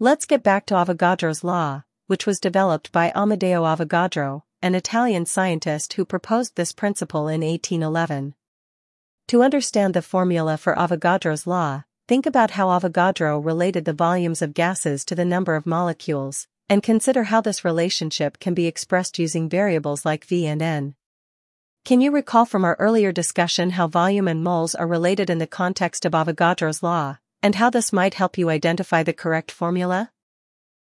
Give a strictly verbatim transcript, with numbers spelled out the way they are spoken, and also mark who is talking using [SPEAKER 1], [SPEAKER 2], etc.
[SPEAKER 1] Let's get back to Avogadro's law, which was developed by Amedeo Avogadro, an Italian scientist who proposed this principle in eighteen eleven. To understand the formula for Avogadro's law, think about how Avogadro related the volumes of gases to the number of molecules, and consider how this relationship can be expressed using variables like V and N. Can you recall from our earlier discussion how volume and moles are related in the context of Avogadro's law, and how this might help you identify the correct formula?